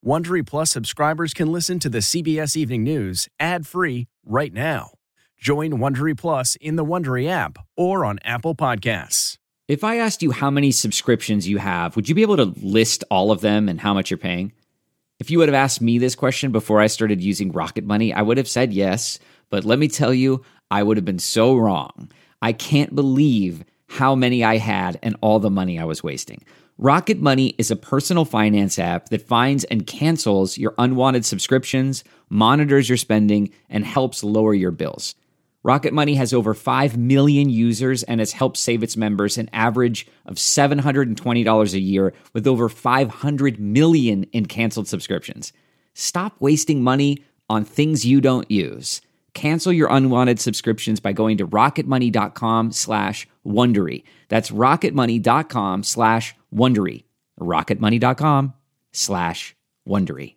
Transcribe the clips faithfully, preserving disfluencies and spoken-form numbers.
Wondery Plus subscribers can listen to the C B S Evening News ad-free right now. Join Wondery Plus in the Wondery app or on Apple Podcasts. If I asked you how many subscriptions you have, would you be able to list all of them and how much you're paying? If you would have asked me this question before I started using Rocket Money, I would have said yes, but let me tell you, I would have been so wrong. I can't believe how many I had and all the money I was wasting. Rocket Money is a personal finance app that finds and cancels your unwanted subscriptions, monitors your spending, and helps lower your bills. Rocket Money has over five million users and has helped save its members an average of seven hundred twenty dollars a year with over five hundred million in canceled subscriptions. Stop wasting money on things you don't use. Cancel your unwanted subscriptions by going to rocketmoney.com slash Wondery. That's rocketmoney.com slash Wondery. rocketmoney.com slash Wondery.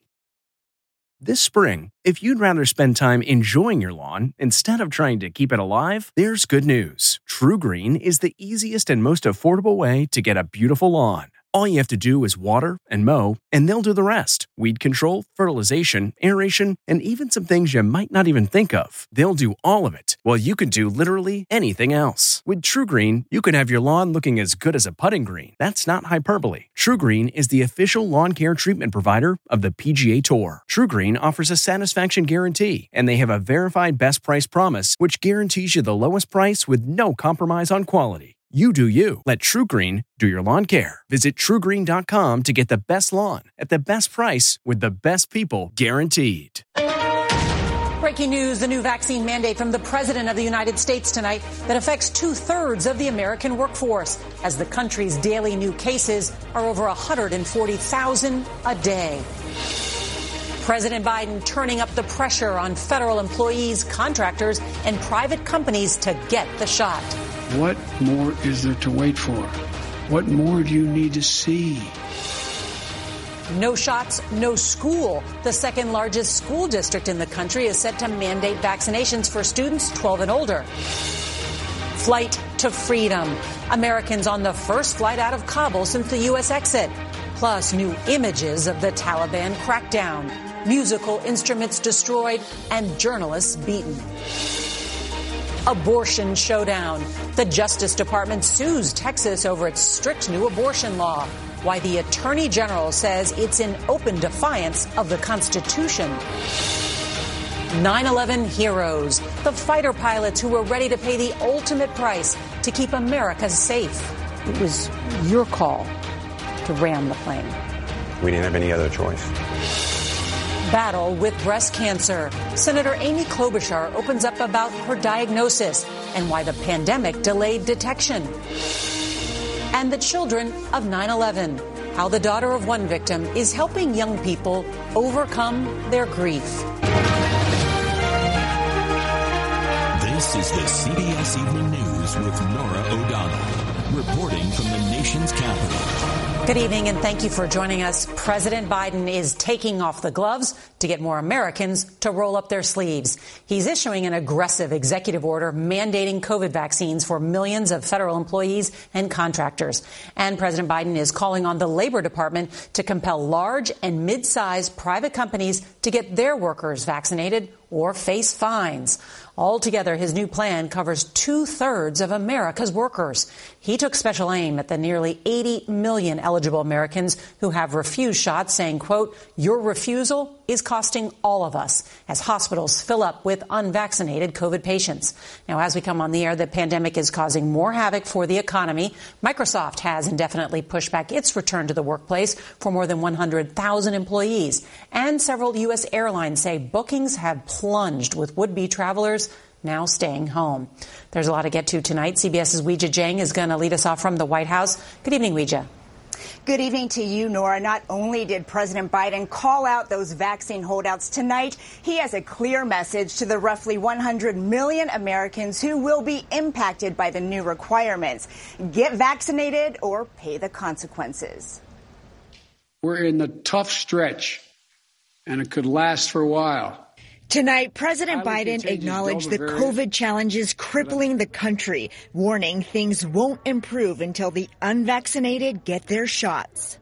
This spring, if you'd rather spend time enjoying your lawn instead of trying to keep it alive, there's good news. True Green is the easiest and most affordable way to get a beautiful lawn. All you have to do is water and mow, and they'll do the rest. Weed control, fertilization, aeration, and even some things you might not even think of. They'll do all of it, while you can do literally anything else. With True Green, you can have your lawn looking as good as a putting green. That's not hyperbole. True Green is the official lawn care treatment provider of the P G A Tour. True Green offers a satisfaction guarantee, and they have a verified best price promise, which guarantees you the lowest price with no compromise on quality. You do you. Let True Green do your lawn care. Visit true green dot com to get the best lawn at the best price with the best people guaranteed. Breaking news, the new vaccine mandate from the President of the United States tonight that affects two-thirds of the American workforce as the country's daily new cases are over one hundred forty thousand a day. President Biden turning up the pressure on federal employees, contractors, and private companies to get the shot. What more is there to wait for? What more do you need to see? No shots, no school. The second largest school district in the country is set to mandate vaccinations for students twelve and older. Flight to freedom. Americans on the first flight out of Kabul since the U S exit. Plus new images of the Taliban crackdown. Musical instruments destroyed and journalists beaten. Abortion showdown. The Justice Department sues Texas over its strict new abortion law. Why the Attorney General says it's in open defiance of the Constitution. nine eleven heroes. The fighter pilots who were ready to pay the ultimate price to keep America safe. It was your call to ram the plane. We didn't have any other choice. Battle with breast cancer. Senator Amy Klobuchar opens up about her diagnosis and why the pandemic delayed detection. And the children of nine eleven. How the daughter of one victim is helping young people overcome their grief. This is the C B S Evening News with Norah O'Donnell, reporting from the nation's capital. Good evening, and thank you for joining us. President Biden is taking off the gloves to get more Americans to roll up their sleeves. He's issuing an aggressive executive order mandating COVID vaccines for millions of federal employees and contractors. And President Biden is calling on the Labor Department to compel large and mid-sized private companies to get their workers vaccinated or face fines. Altogether, his new plan covers two-thirds of America's workers. He took special aim at the nearly eighty million eligible Americans who have refused shots, saying, quote, your refusal is costing all of us as hospitals fill up with unvaccinated COVID patients. Now, as we come on the air, the pandemic is causing more havoc for the economy. Microsoft has indefinitely pushed back its return to the workplace for more than one hundred thousand employees. And several U S airlines say bookings have plunged with would-be travelers now staying home. There's a lot to get to tonight. CBS's Weijia Jiang is going to lead us off from the White House. Good evening, Weijia. Good evening to you, Nora. Not only did President Biden call out those vaccine holdouts tonight, he has a clear message to the roughly one hundred million Americans who will be impacted by the new requirements. Get vaccinated or pay the consequences. We're in the tough stretch, and it could last for a while. Tonight, President Biden acknowledged the COVID challenges crippling the country, warning things won't improve until the unvaccinated get their shots.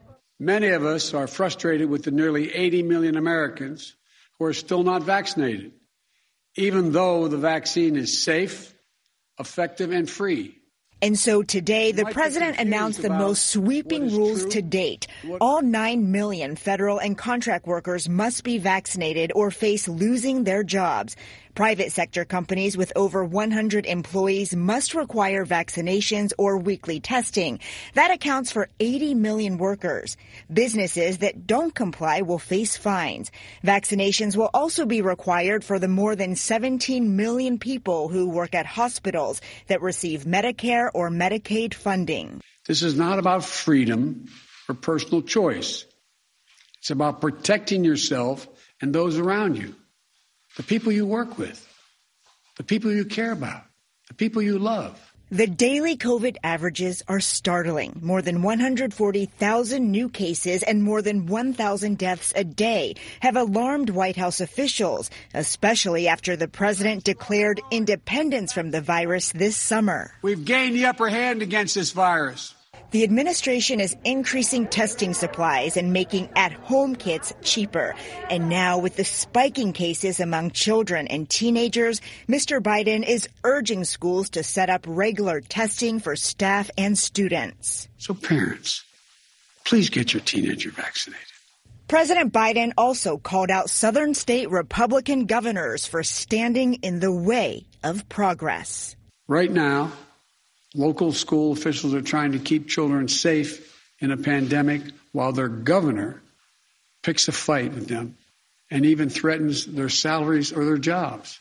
Many of us are frustrated with the nearly eighty million Americans who are still not vaccinated, even though the vaccine is safe, effective, and free. And so today, the president announced the most sweeping rules to date. All nine million federal and contract workers must be vaccinated or face losing their jobs. Private sector companies with over one hundred employees must require vaccinations or weekly testing. That accounts for eighty million workers. Businesses that don't comply will face fines. Vaccinations will also be required for the more than seventeen million people who work at hospitals that receive Medicare or Medicaid funding. This is not about freedom or personal choice. It's about protecting yourself and those around you. The people you work with, the people you care about, the people you love. The daily COVID averages are startling. More than one hundred forty thousand new cases and more than one thousand deaths a day have alarmed White House officials, especially after the president declared independence from the virus this summer. We've gained the upper hand against this virus. The administration is increasing testing supplies and making at-home kits cheaper. And now, with the spiking cases among children and teenagers, Mister Biden is urging schools to set up regular testing for staff and students. So parents, please get your teenager vaccinated. President Biden also called out southern state Republican governors for standing in the way of progress. Right now, local school officials are trying to keep children safe in a pandemic while their governor picks a fight with them and even threatens their salaries or their jobs.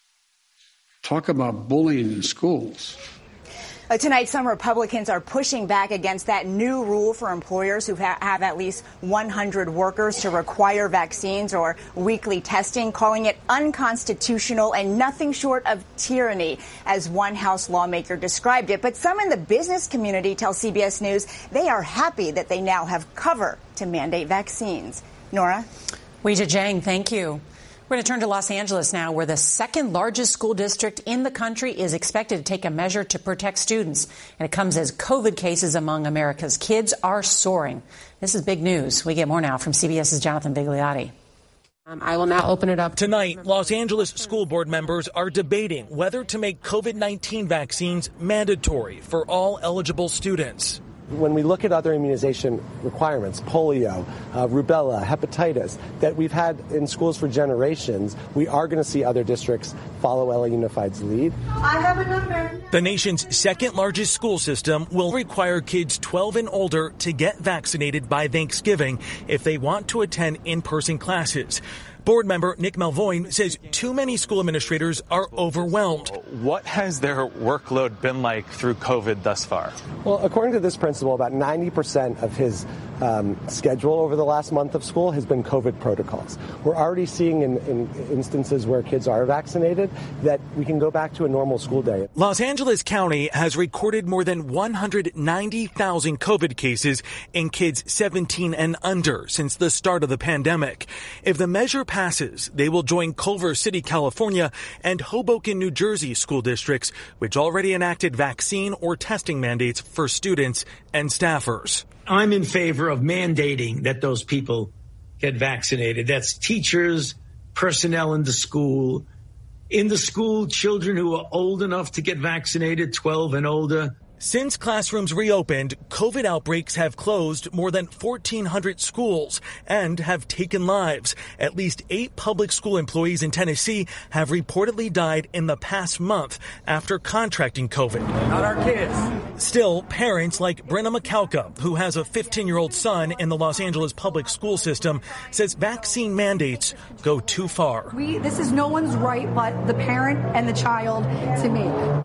Talk about bullying in schools. Uh, tonight, some Republicans are pushing back against that new rule for employers who ha- have at least one hundred workers to require vaccines or weekly testing, calling it unconstitutional and nothing short of tyranny, as one House lawmaker described it. But some in the business community tell C B S News they are happy that they now have cover to mandate vaccines. Nora? Weijia Jiang, thank you. We're going to turn to Los Angeles now, where the second largest school district in the country is expected to take a measure to protect students. And it comes as COVID cases among America's kids are soaring. This is big news. We get more now from CBS's Jonathan Vigliotti. Um, I will now open it up. Tonight, Los Angeles school board members are debating whether to make COVID nineteen vaccines mandatory for all eligible students. When we look at other immunization requirements, polio, uh, rubella, hepatitis, that we've had in schools for generations, we are going to see other districts follow L A Unified's lead. I have a number. The nation's second largest school system will require kids twelve and older to get vaccinated by Thanksgiving if they want to attend in-person classes. Board member Nick Malvoin says too many school administrators are overwhelmed. What has their workload been like through COVID thus far? Well, according to this principal, about ninety percent of his um, schedule over the last month of school has been COVID protocols. We're already seeing in, in instances where kids are vaccinated that we can go back to a normal school day. Los Angeles County has recorded more than one hundred ninety thousand COVID cases in kids seventeen and under since the start of the pandemic. If the measure passes, they will join Culver City, California, and Hoboken, New Jersey school districts, which already enacted vaccine or testing mandates for students and staffers. I'm in favor of mandating that those people get vaccinated. That's teachers, personnel in the school. In the school, children who are old enough to get vaccinated, twelve and older. Since classrooms reopened, COVID outbreaks have closed more than fourteen hundred schools and have taken lives. At least eight public school employees in Tennessee have reportedly died in the past month after contracting COVID. Not our kids. Still, parents like Brenna McCalca, who has a fifteen-year-old son in the Los Angeles public school system, says vaccine mandates go too far. We, this is no one's right but the parent and the child to make.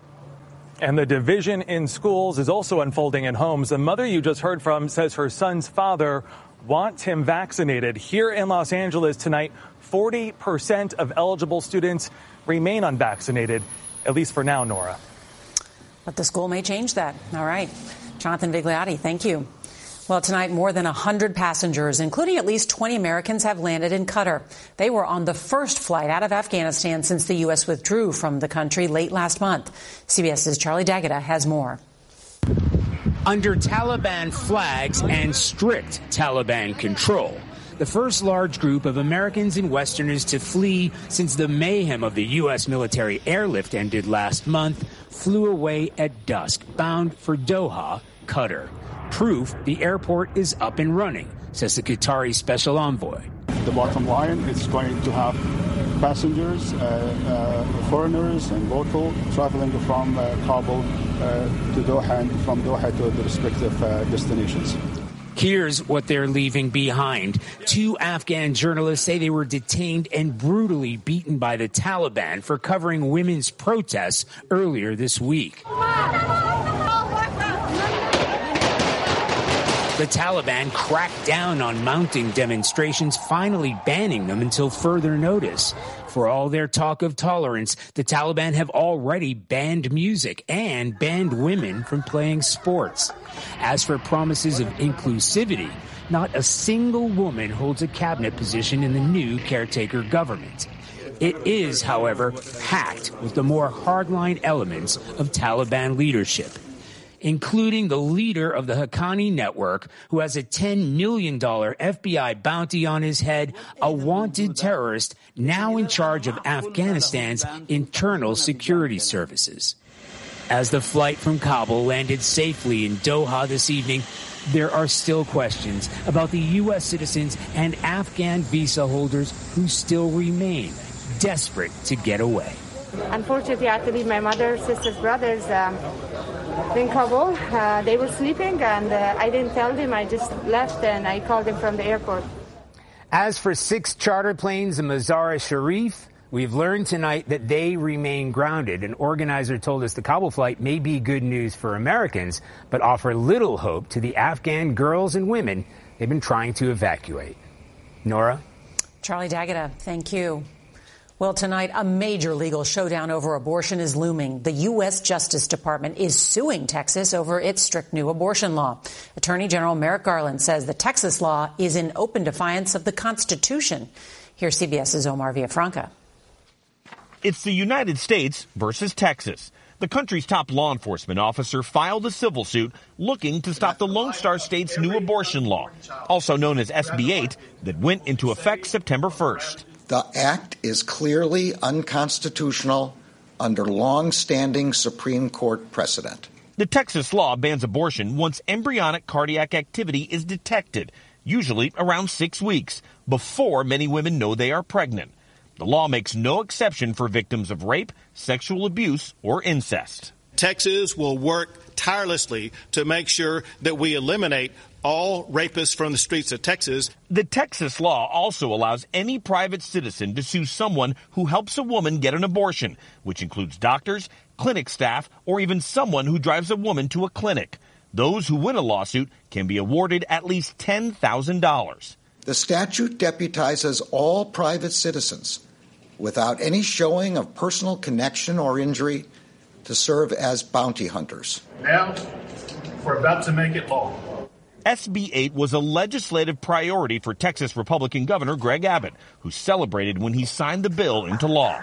And the division in schools is also unfolding in homes. The mother you just heard from says her son's father wants him vaccinated. Here in Los Angeles tonight, forty percent of eligible students remain unvaccinated, at least for now, Nora. But the school may change that. All right. Jonathan Vigliotti, thank you. Well, tonight, more than one hundred passengers, including at least twenty Americans, have landed in Qatar. They were on the first flight out of Afghanistan since the U S withdrew from the country late last month. CBS's Charlie D'Agata has more. under Taliban flags and strict Taliban control. The first large group of Americans and Westerners to flee since the mayhem of the U S military airlift ended last month flew away at dusk, bound for Doha, Qatar. Proof the airport is up and running, says the Qatari special envoy. The bottom line is going to have passengers, uh, uh, foreigners and local traveling from uh, Kabul uh, to Doha and from Doha to the respective uh, destinations. Here's what they're leaving behind. Two Afghan journalists say they were detained and brutally beaten by the Taliban for covering women's protests earlier this week. The Taliban cracked down on mounting demonstrations, finally banning them until further notice. For all their talk of tolerance, the Taliban have already banned music and banned women from playing sports. As for promises of inclusivity, not a single woman holds a cabinet position in the new caretaker government. It is, however, packed with the more hardline elements of Taliban leadership, including the leader of the Haqqani network, who has a ten million dollars F B I bounty on his head, a wanted terrorist now in charge of Afghanistan's internal security services. As the flight from Kabul landed safely in Doha this evening, there are still questions about the U S citizens and Afghan visa holders who still remain desperate to get away. Unfortunately, I had to leave my mother, sisters, brothers um, in Kabul. Uh, they were sleeping, and uh, I didn't tell them. I just left, and I called them from the airport. As for six charter planes in Mazar-e-Sharif, we've learned tonight that they remain grounded. An organizer told us the Kabul flight may be good news for Americans, but offer little hope to the Afghan girls and women they've been trying to evacuate. Nora? Charlie D'Agata, thank you. Well, tonight, a major legal showdown over abortion is looming. The U S Justice Department is suing Texas over its strict new abortion law. Attorney General Merrick Garland says the Texas law is in open defiance of the Constitution. Here's CBS's Omar Villafranca. It's the United States versus Texas. The country's top law enforcement officer filed a civil suit looking to stop the Lone Star State's new abortion law, also known as S B eight, that went into effect September first. The act is clearly unconstitutional under long-standing Supreme Court precedent. The Texas law bans abortion once embryonic cardiac activity is detected, usually around six weeks, before many women know they are pregnant. The law makes no exception for victims of rape, sexual abuse, or incest. Texas will work tirelessly to make sure that we eliminate all rapists from the streets of Texas. The Texas law also allows any private citizen to sue someone who helps a woman get an abortion, which includes doctors, clinic staff, or even someone who drives a woman to a clinic. Those who win a lawsuit can be awarded at least ten thousand dollars. The statute deputizes all private citizens without any showing of personal connection or injury to serve as bounty hunters. Now, we're about to make it law. S B eight was a legislative priority for Texas Republican Governor Greg Abbott, who celebrated when he signed the bill into law.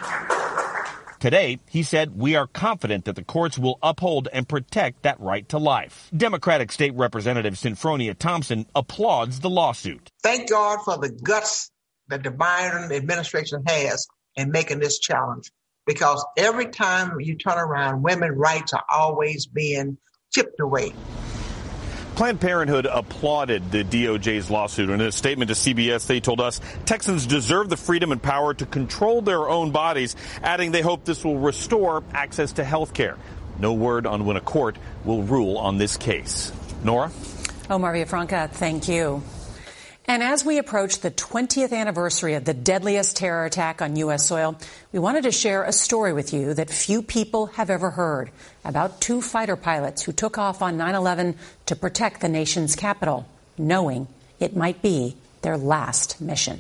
Today, he said, we are confident that the courts will uphold and protect that right to life. Democratic State Representative Sinfronia Thompson applauds the lawsuit. Thank God for the guts that the Biden administration has in making this challenge, because every time you turn around, women's rights are always being chipped away. Planned Parenthood applauded the D O J's lawsuit. In a statement to C B S, they told us Texans deserve the freedom and power to control their own bodies, adding they hope this will restore access to health care. No word on when a court will rule on this case. Nora? Omar Villafranca, thank you. And as we approach the twentieth anniversary of the deadliest terror attack on U S soil, we wanted to share a story with you that few people have ever heard about two fighter pilots who took off on nine eleven to protect the nation's capital, knowing it might be their last mission.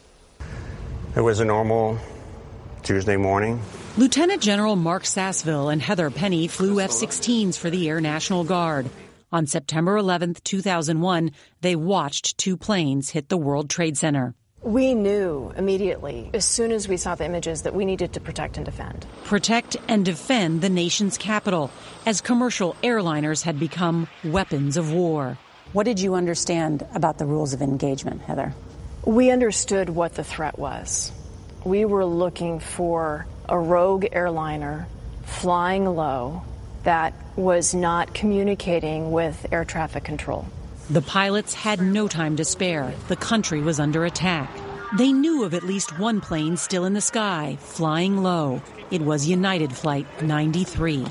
It was a normal Tuesday morning. Lieutenant General Mark Sassville and Heather Penny flew F sixteens for the Air National Guard. On September eleventh, two thousand one, they watched two planes hit the World Trade Center. We knew immediately, as soon as we saw the images, that we needed to protect and defend. Protect and defend the nation's capital, as commercial airliners had become weapons of war. What did you understand about the rules of engagement, Heather? We understood what the threat was. We were looking for a rogue airliner flying low that was not communicating with air traffic control. The pilots had no time to spare. The country was under attack. They knew of at least one plane still in the sky, flying low. It was United Flight ninety-three.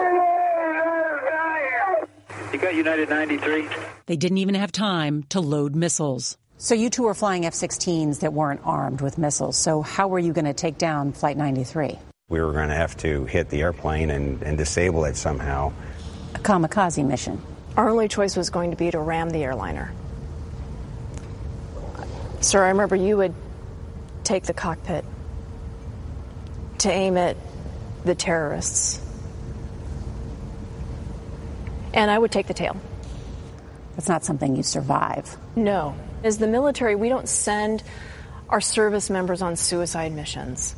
You got United ninety-three? They didn't even have time to load missiles. So you two were flying F sixteens that weren't armed with missiles. So how were you going to take down Flight ninety-three? We were going to have to hit the airplane and, and disable it somehow. A kamikaze mission. Our only choice was going to be to ram the airliner. Sir, I remember you would take the cockpit to aim at the terrorists. And I would take the tail. That's not something you survive. No. As the military, we don't send our service members on suicide missions.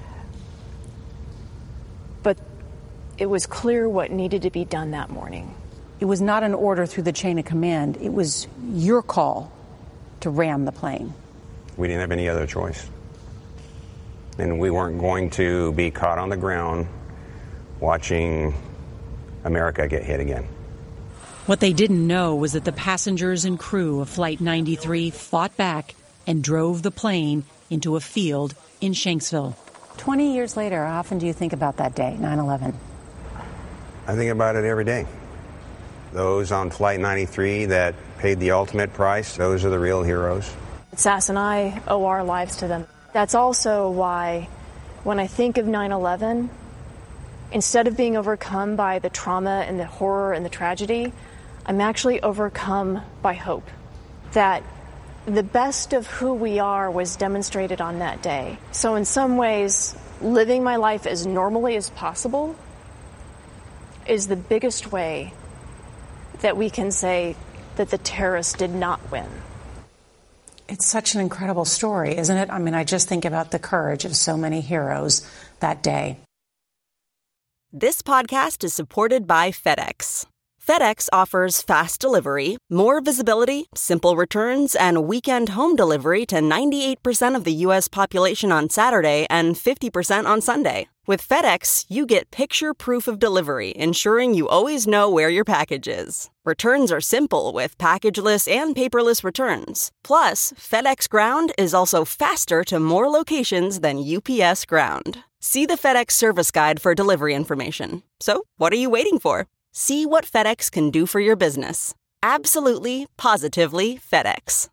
But it was clear what needed to be done that morning. It was not an order through the chain of command. It was your call to ram the plane. We didn't have any other choice. And we weren't going to be caught on the ground watching America get hit again. What they didn't know was that the passengers and crew of Flight ninety-three fought back and drove the plane into a field in Shanksville. Twenty years later, how often do you think about that day, nine eleven? I think about it every day. Those on Flight ninety-three that paid the ultimate price, those are the real heroes. Sass and I owe our lives to them. That's also why when I think of nine eleven, instead of being overcome by the trauma and the horror and the tragedy, I'm actually overcome by hope. That the best of who we are was demonstrated on that day. So in some ways, living my life as normally as possible is the biggest way that we can say that the terrorists did not win. It's such an incredible story, isn't it? I mean, I just think about the courage of so many heroes that day. This podcast is supported by FedEx. FedEx offers fast delivery, more visibility, simple returns, and weekend home delivery to ninety-eight percent of the U S population on Saturday and fifty percent on Sunday. With FedEx, you get picture proof of delivery, ensuring you always know where your package is. Returns are simple with packageless and paperless returns. Plus, FedEx Ground is also faster to more locations than U P S Ground. See the FedEx service guide for delivery information. So, what are you waiting for? See what FedEx can do for your business. Absolutely, positively FedEx.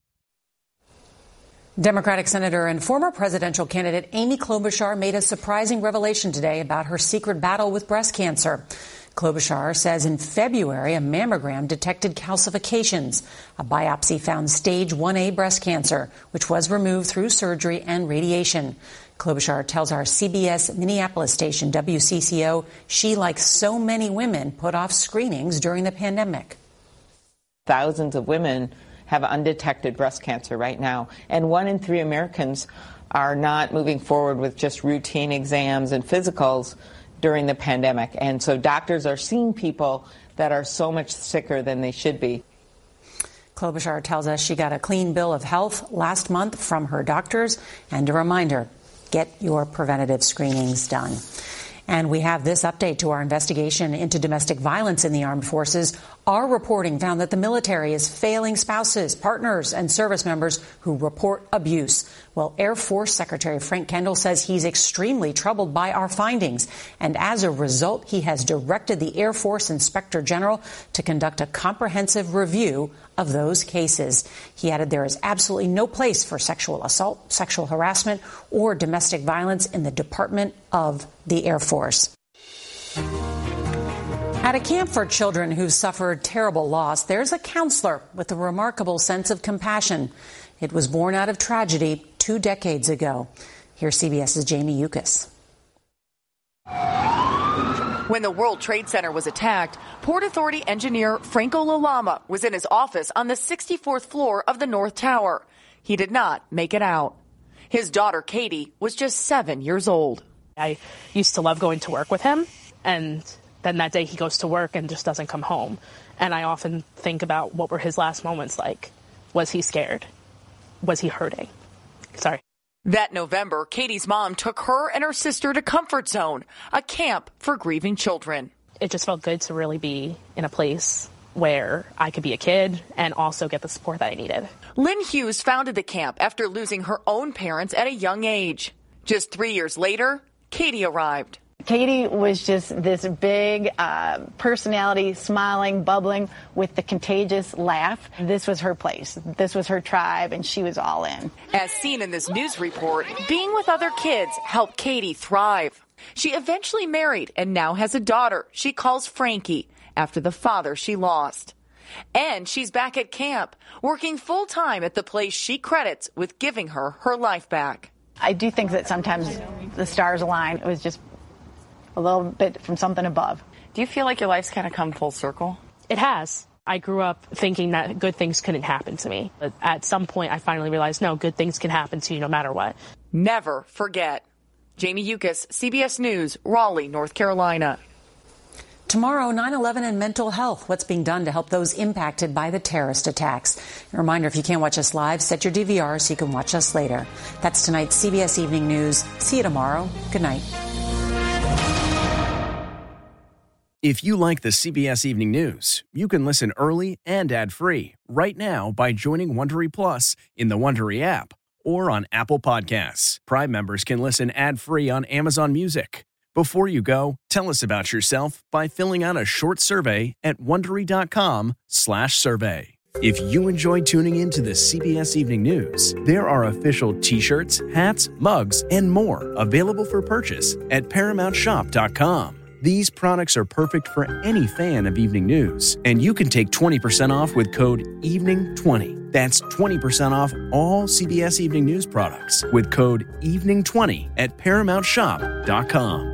Democratic Senator and former presidential candidate Amy Klobuchar made a surprising revelation today about her secret battle with breast cancer. Klobuchar says in February, a mammogram detected calcifications. A biopsy found stage one A breast cancer, which was removed through surgery and radiation. Klobuchar tells our C B S Minneapolis station W C C O she, like so many women, put off screenings during the pandemic. Thousands of women have undetected breast cancer right now, and one in three Americans are not moving forward with just routine exams and physicals during the pandemic. And so doctors are seeing people that are so much sicker than they should be. Klobuchar tells us she got a clean bill of health last month from her doctors, and a reminder, get your preventative screenings done. And we have this update to our investigation into domestic violence in the armed forces. Our reporting found that the military is failing spouses, partners, and service members who report abuse. Well, Air Force Secretary Frank Kendall says he's extremely troubled by our findings. And as a result, he has directed the Air Force Inspector General to conduct a comprehensive review of those cases. He added there is absolutely no place for sexual assault, sexual harassment, or domestic violence in the Department of the Air Force. At a camp for children who suffered terrible loss, there's a counselor with a remarkable sense of compassion. It was born out of tragedy two decades ago. Here's CBS's Jamie Yuccas. When the World Trade Center was attacked, Port Authority engineer Franco Lalama was in his office on the sixty-fourth floor of the North Tower. He did not make it out. His daughter, Katie, was just seven years old. I used to love going to work with him, and then that day he goes to work and just doesn't come home. And I often think about what were his last moments like. Was he scared? Was he hurting? Sorry. That November, Katie's mom took her and her sister to Comfort Zone, a camp for grieving children. It just felt good to really be in a place where I could be a kid and also get the support that I needed. Lynn Hughes founded the camp after losing her own parents at a young age. Just three years later, Katie arrived. Katie was just this big uh, personality, smiling, bubbling with the contagious laugh. This was her place. This was her tribe, and she was all in. As seen in this news report, being with other kids helped Katie thrive. She eventually married and now has a daughter she calls Frankie after the father she lost. And she's back at camp, working full-time at the place she credits with giving her her life back. I do think that sometimes the stars align. It was just a little bit from something above. Do you feel like your life's kind of come full circle? It has. I grew up thinking that good things couldn't happen to me. But at some point, I finally realized, no, good things can happen to you no matter what. Never forget. Jamie Yukas, C B S News, Raleigh, North Carolina. Tomorrow, nine eleven and mental health. What's being done to help those impacted by the terrorist attacks? A reminder, if you can't watch us live, set your D V R so you can watch us later. That's tonight's C B S Evening News. See you tomorrow. Good night. If you like the C B S Evening News, you can listen early and ad-free right now by joining Wondery Plus in the Wondery app or on Apple Podcasts. Prime members can listen ad-free on Amazon Music. Before you go, tell us about yourself by filling out a short survey at Wondery.com slash survey. If you enjoy tuning in to the C B S Evening News, there are official t-shirts, hats, mugs, and more available for purchase at Paramount Shop dot com. These products are perfect for any fan of evening news, and you can take twenty percent off with code evening twenty. That's twenty percent off all C B S Evening News products with code evening twenty at Paramount Shop dot com.